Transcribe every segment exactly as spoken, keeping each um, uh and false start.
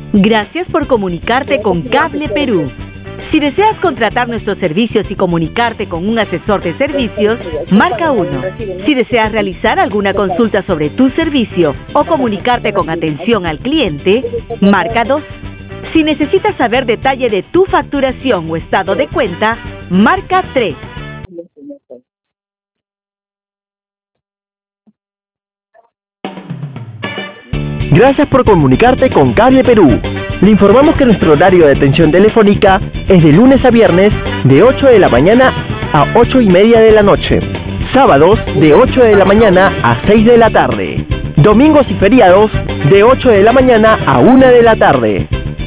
Gracias por comunicarte con Cable Perú. Si deseas contratar nuestros servicios y comunicarte con un asesor de servicios, marca uno. Si deseas realizar alguna consulta sobre tu servicio o comunicarte con atención al cliente, marca dos. Si necesitas saber detalle de tu facturación o estado de cuenta, marca tres. Gracias por comunicarte con Cable Perú. Le informamos que nuestro horario de atención telefónica es de lunes a viernes de ocho de la mañana a ocho y media de la noche. Sábados de ocho de la mañana a seis de la tarde. Domingos y feriados de ocho de la mañana a una de la tarde.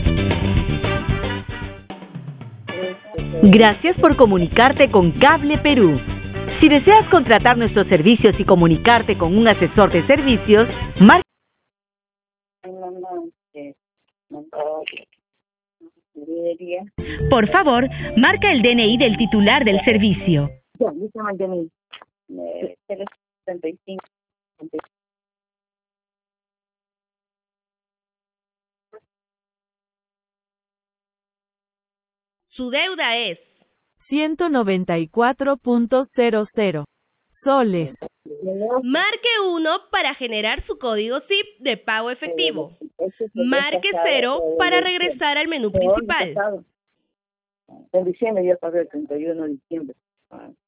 Gracias por comunicarte con Cable Perú. Si deseas contratar nuestros servicios y comunicarte con un asesor de servicios, marca. Por favor, marca el D N I del titular del servicio. Su deuda es ciento noventa y cuatro punto cero cero soles. Marque uno para generar su código S I P de pago efectivo. Marque cero para regresar al menú principal. En diciembre ya pagué el treinta y uno de diciembre.